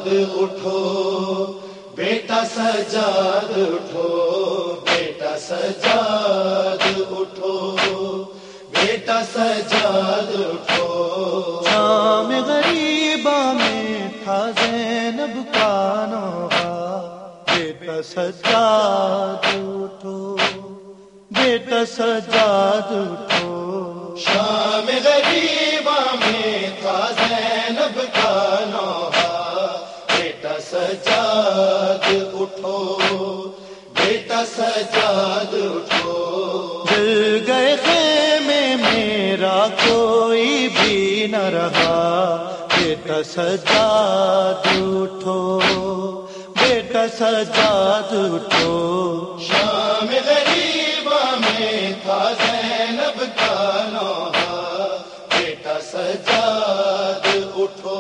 اٹھو بیٹا سجاد اٹھو، بیٹا سجاد اٹھو، بیٹا سجاد اٹھو۔ شام غریبہ میں تھا زینب کا نوحہ، بیٹا سجاد اٹھو، بیٹا سجاد اٹھو۔ شام غریبہ میں تھا زینب کا نوحہ، بیٹا سجاد اٹھو، بیٹا سجاد اٹھو۔ جل گئے خیمے میرا کوئی بھی نہ رہا، بیٹا سجاد اٹھو، بیٹا سجاد اٹھو۔ شام غریبہ میں تھا زینب کا نوحہ، بیٹا سجاد اٹھو،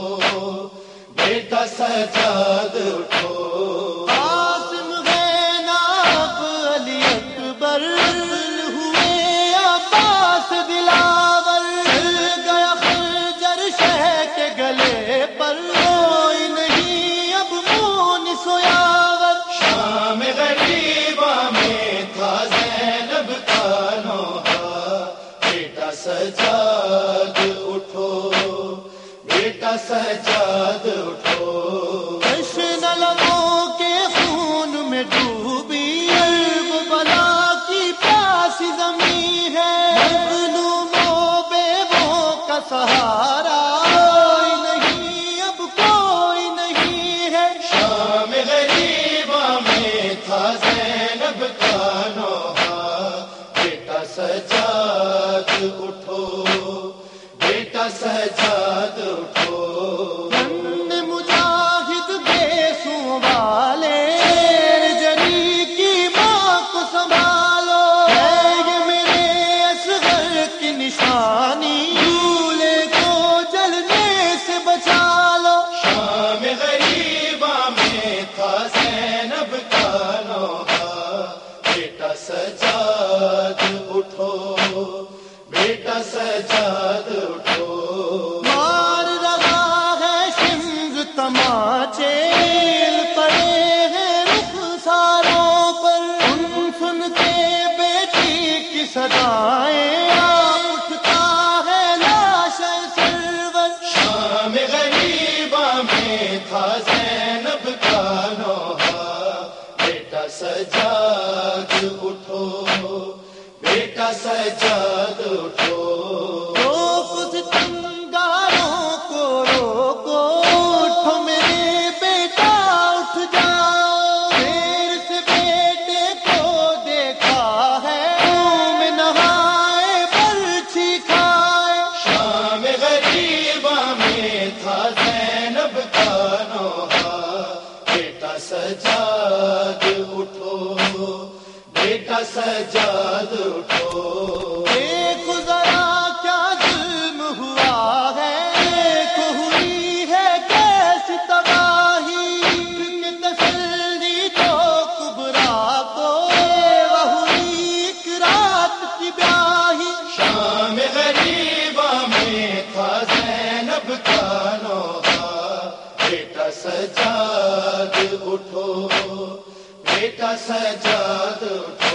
بیٹا سجاد اٹھو۔ قاسم غیناب علی اکبر ہوئے عباس دلاور، گیا خنجر شہ کے گلے پر، کوئی نہیں اب مونس و یاور۔ شام غریبہ میں تھا زینب کا نوحہ، بیٹا سجاد اٹھو، بیٹا سجاد اٹھو۔ جشن لبوں کے خون میں ڈوبی عرب بلا کی پیاسی زمین ہے، مظلوموں بیووں کا سہارا کوئی نہیں، اب کوئی نہیں ہے۔ شام غریبہ میں تھا زینب کا نوحہ، بیٹا سجاد اٹھو، بیٹا سجاد اٹھو۔ من مجاہد بیسوں والے جری کی ماں کو سنبھالو، ہے یہ میرے اصغر کی نشانی، چولہے کو جلنے سے بچا لو۔ شام غریبہ میں تھا زینب کا نوحہ، بیٹا سجاد اٹھو، بیٹا سجاد اٹھو۔ مار رہا ہے شمر تماچے، پڑے ہیں رخساروں پر، سن کے بیٹی کی صدائیں اٹھتا ہے لاش سرور۔ شام غریبہ میں تھا زینب کا نوحہ، بیٹا سجاد اٹھو، بیٹا سجاد اٹھو۔ روک ستمگاروں کو روکو، اٹھو میرے بیٹا اٹھ جاؤ، دیر سے بیٹے کو دیکھا ہے، منہ میں نہائے برچھی کھائے۔ شام غریبہ میں تھا زینب کا نوحہ، بیٹا سجاد اٹھو، بیٹا سجاد اٹھو۔ دیکھو ذرا کیا ظلم ہوا ہے، دیکھو ہوئی ہے کیسی تباہی، کہ تسلی تو کبرا کو وہ ہوئی ایک رات کی بیاہی۔ شام غریبہ میں تھا زینب کا نوحہ، بیٹا سجاد اٹھو، بیٹا سجاد اٹھو۔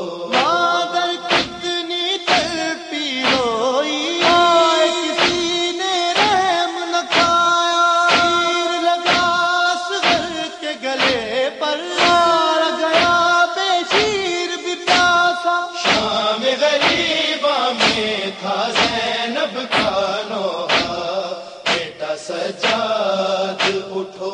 مادر کتنی تڑپی روئی، کسی نے رحم نہ کھایا، تیر لگا اصغر کے گلے پر، مار گیا بے شیر بھی پیاسا۔ شام غریبہ میں تھا زینب کا نوحہ، بیٹا سجاد اٹھو،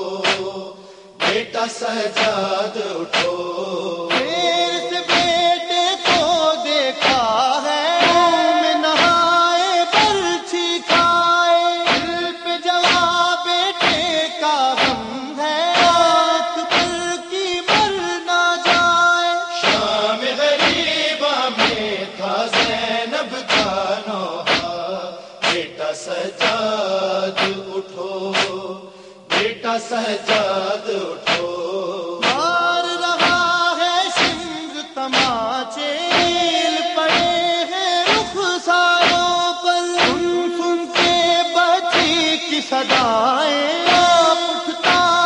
بیٹا سجاد اٹھو۔ دیر سے بیٹے کو دیکھا ہے، منہ میں نہائے برچھی کھائے، دل پہ جواب بیٹے کا غم ہے، آنکھ پر کی مر نہ جائے۔ شام غریبہ میں تھا زینب کا نوحہ، بیٹا سجاد اٹھو، بیٹا سجاد اٹھو۔ مار رہا ہے شمر تماچے، پڑے ہیں رخساروں پر، سن کے بچی کی صدائیں اٹھتا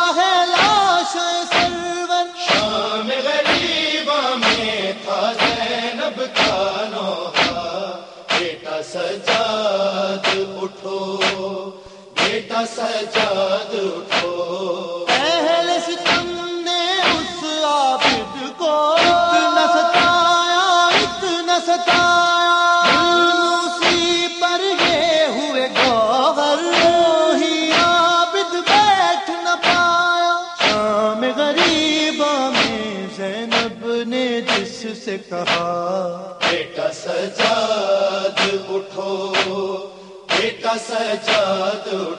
سجاد اٹھو، اہل ستم نے اس عابد کو اتنا ستایا، اتنا ستایا، اسی پر یہ ہوئے گوہر، وہی عابد بیٹھ نہ پایا۔ شام غریبہ میں زینب نے جس سے کہا، بیٹا سجاد اٹھو، بیٹا سجاد اٹھو،